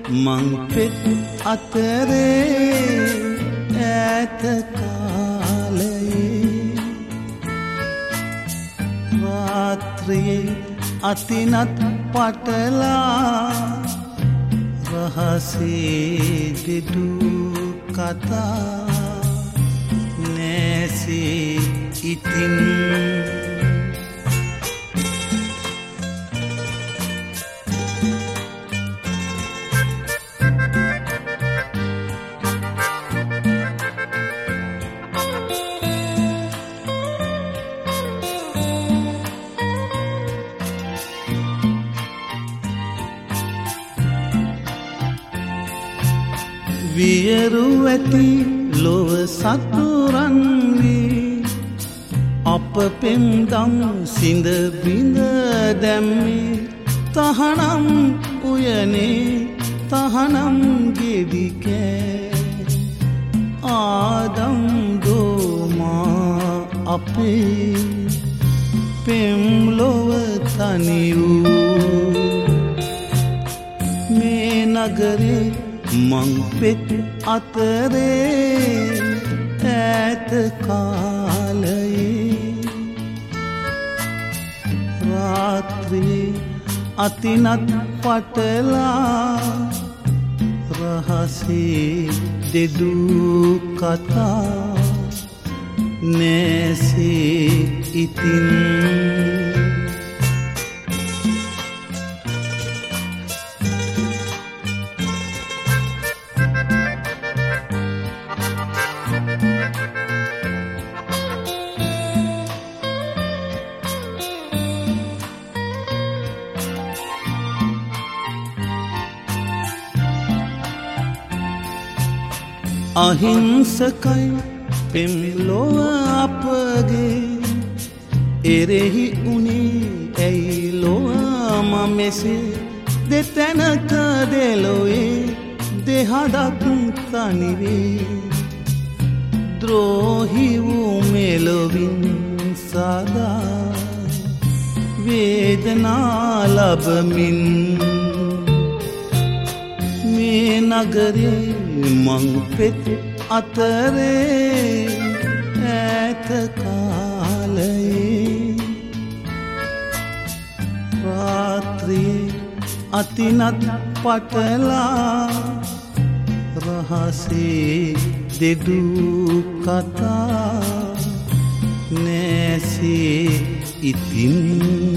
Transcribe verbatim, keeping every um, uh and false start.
මං පෙත් අතරේ ඈත කාලයේ රාත්‍රියේ අතිනත් පටලා රහසේ දෙදු කතා නැසේ ඉතින් වියරු ඇති ලොව සතුරන් වී අප පෙම්දම් සිඳ බිඳ දැම්මේ තහනම් උයනේ තහනම් ගෙඩි කෑ ආදම් දෝමා අපේ පෙම් ලොව තනි වූ මේ නගරේ මං පෙත් අතරේ ඈත කාලයේ රාත්‍රියේ අතිනත් පටලා රහසේ දෙදු කතා නැසේ ඉතින් අහිංසකයි පෙම්ලොව අපගේ එරෙහි උනේ ඇයි ලොවම මෙසේ දෙතැනක දෙලොවේ දෙහදක් තනිවේ ද්‍රෝහි වූ මෙලොවින් සදා වේදනා ලබමින් මේ නගරේ මං පෙත් අතරේ ඈත කාලයේ රාත්‍රියේ අතිනත් පටලා රහසේ දෙදු කතා නැසේ ඉතින්